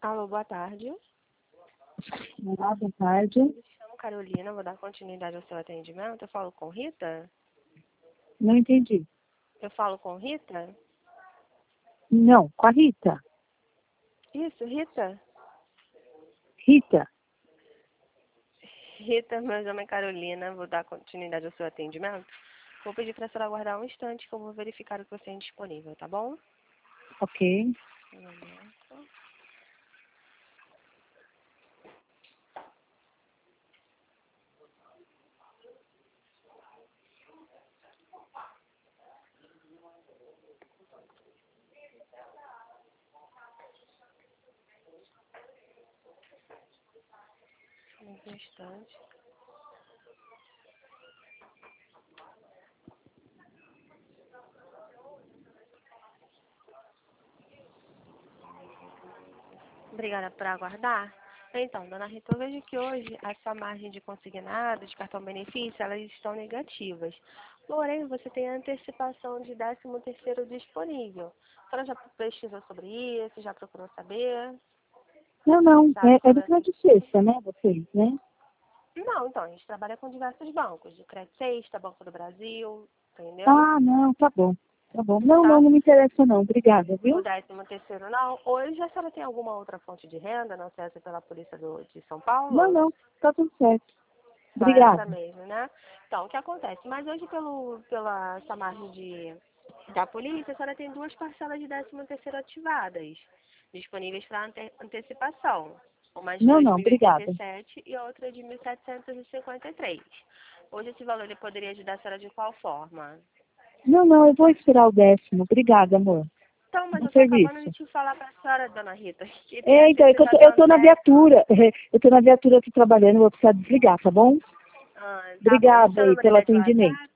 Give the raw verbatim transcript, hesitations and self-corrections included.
Alô, boa tarde. Olá, boa tarde. Me chamo Carolina, vou dar continuidade ao seu atendimento. Eu falo com Rita? Não entendi. Eu falo com Rita? Não, com a Rita. Isso, Rita? Rita. Rita, meu nome é Carolina, vou dar continuidade ao seu atendimento. Vou pedir para a senhora aguardar um instante que eu vou verificar o que você tem disponível, tá bom? Ok. Um momento. Um instante. Obrigada por aguardar. Então, dona Rita, eu vejo que hoje a sua margem de consignado, de cartão benefício, elas estão negativas. Porém, você tem a antecipação de décimo terceiro disponível. A senhora já pesquisou sobre isso? Já procurou saber? Não, não. Sabe É, é como do é? crédito sexta, né, vocês, né? Não, então, a gente trabalha com diversos bancos, de Crédito Sexta, Banco do Brasil, entendeu? Ah, não, tá bom. Tá bom. Não, Tá? não, não me interessa não. Obrigada, O viu? décimo terceiro não. Hoje a senhora tem alguma outra fonte de renda, não sei se é pela Polícia do, de São Não, Paulo? não. Tá tudo certo. Só Obrigada. essa mesmo, né? Então, o que acontece? Mas hoje, pelo, pela essa margem de, da polícia, a senhora tem duas parcelas de décimo terceiro ativadas, disponíveis para ante, antecipação. Uma de Não, dois não, mil e oitenta e obrigada. sete e outra de mil setecentos e cinquenta e três. Hoje esse valor ele poderia ajudar a senhora de qual forma? Não, não, eu vou esperar o décimo. Obrigada, amor. Então, mas Bom eu tô acabando de serviço. te falar para a senhora, dona Rita, que tem É, então, é que eu tô, eu antecipação tô do na décimo. viatura. Eu tô na viatura aqui trabalhando, vou precisar desligar, tá bom? Ah, tá bom. O Obrigada seu aí número pelo é de atendimento. WhatsApp?